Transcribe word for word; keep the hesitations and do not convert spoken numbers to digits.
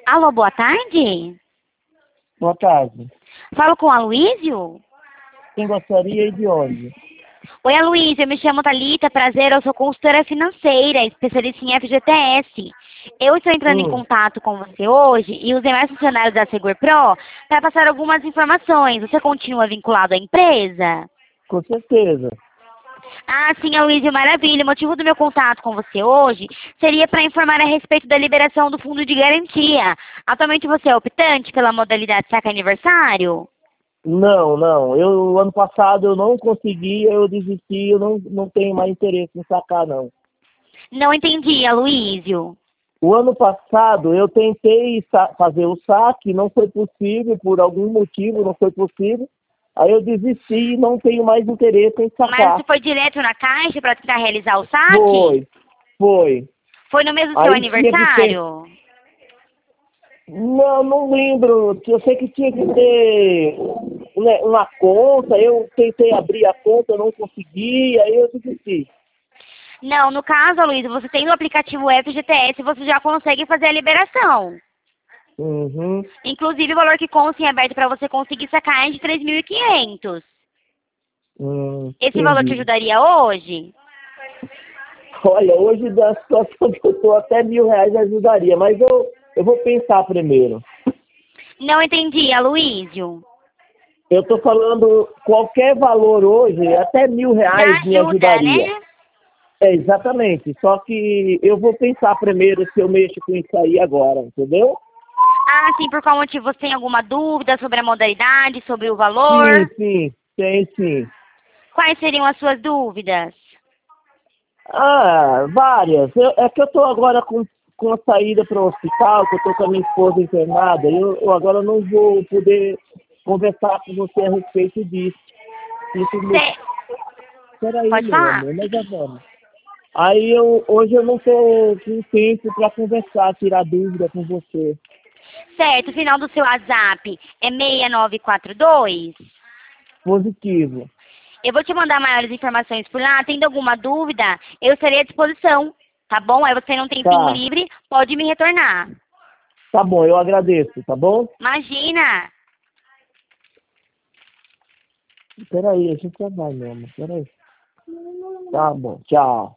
Alô, boa tarde. Boa tarde. Falo com o Aloísio? Quem gostaria e de onde? Oi, Aloísio, eu me chamo Thalita, prazer, eu sou consultora financeira, especialista em F G T S. Eu estou entrando em Hum, contato com você hoje e os demais funcionários da Segurpro para passar algumas informações. Você continua vinculado à empresa? com certeza. Ah, sim, Aloísio, maravilha. O motivo do meu contato com você hoje seria para informar a respeito da liberação do fundo de garantia. Atualmente você é optante pela modalidade saque aniversário? Não, não. Eu, ano passado eu não consegui, eu desisti, eu não, não tenho mais interesse em sacar, não. Não entendi, Aloísio. O ano passado eu tentei sa- fazer o saque, não foi possível, por algum motivo não foi possível. Aí eu desisti e não tenho mais interesse em Mas você sacar. foi direto na caixa para tentar realizar o saque? Foi, foi. Foi no mês do seu Aí tinha que ter. aniversário? Não, não lembro. Eu sei que tinha que ter né, uma conta. Eu tentei abrir a conta, não consegui, aí eu desisti. Não, no caso, Aloysio, você tem o aplicativo F G T S, você já consegue fazer a liberação. Uhum. Inclusive, o valor que consta em aberto para você conseguir sacar é de três mil e quinhentos. Hum, Esse valor te entendi. ajudaria hoje? Olha, hoje da situação que eu estou, até mil reais ajudaria, mas eu, eu vou pensar primeiro. Não entendi, Aloysio. Eu estou falando qualquer valor hoje, até mil Já reais me ajuda, ajudaria. né? É, exatamente. Só que eu vou pensar primeiro se eu mexo com isso aí agora, entendeu? Ah, sim, por qual motivo? Você tem alguma dúvida sobre a modalidade, sobre o valor? Sim, sim, tem sim. Quais seriam as suas dúvidas? Ah, várias. Eu- é que eu estou agora com, com a saída para o hospital, que eu estou com a minha esposa internada, eu, eu agora não vou poder conversar com você a respeito disso. Isso me... Cê... Peraí, Pode meu falar? amor, mas já vamos. Aí eu, hoje eu não estou com tempo para conversar, tirar dúvida com você. Certo, o final do seu WhatsApp é seis nove quatro dois. Positivo. Eu vou te mandar maiores informações por lá. Tendo alguma dúvida, eu estarei à disposição, tá bom? Aí você tem um tempinho Tá, livre, pode me retornar. tá bom, eu agradeço, tá bom? Imagina! Peraí, a gente já vai mesmo, peraí. Tá bom, tchau.